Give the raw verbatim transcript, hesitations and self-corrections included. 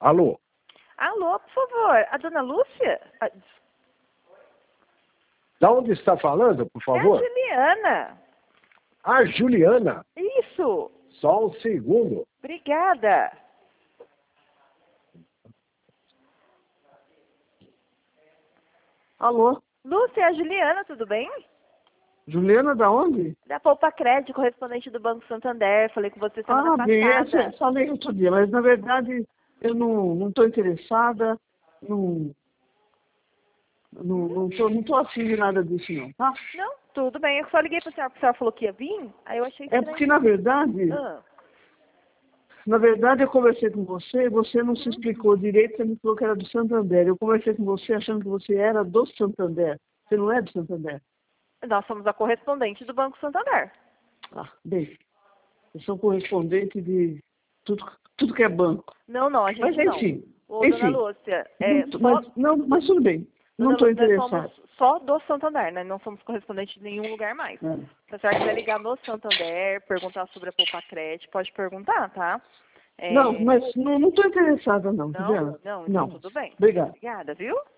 Alô? Alô, por favor, a dona Lúcia? Ah, Da onde está falando, por favor? É a Juliana. Ah, Juliana. Isso. Só um segundo. Obrigada. Alô? Lúcia, é a Juliana, tudo bem? Juliana, da onde? Da Poupa Crédito, correspondente do Banco Santander. Falei com você semana Ah, bem, passada. esse, falei outro dia, mas na verdade eu não não estou interessada, não não não tô, não tô afim de nada disso não, tá? Não, tudo bem. Eu só liguei para a senhora porque a senhora falou que ia vir. Aí eu achei É estranho. porque na verdade, Ah, na verdade eu conversei com você e você não se explicou direito, você me falou que era do Santander. Eu conversei com você achando que você era do Santander. Você não é do Santander? nós somos a correspondente do Banco Santander. Ah, bem, eu sou correspondente de tudo, tudo que é banco. Não, não, a gente Mas não. enfim, Ô, enfim. dona Lúcia, é, Não, só, mas, não, mas tudo bem. Não dona estou Lúcia, nós interessado. somos só do Santander, né? Não somos correspondente de nenhum lugar mais. É. Se a senhora quiser ligar no Santander, perguntar sobre a Poupa Crédito, pode perguntar, tá? É, Não, mas não estou interessada não, não, Juliana. não, então Não. tudo bem. Obrigado. Obrigada, viu?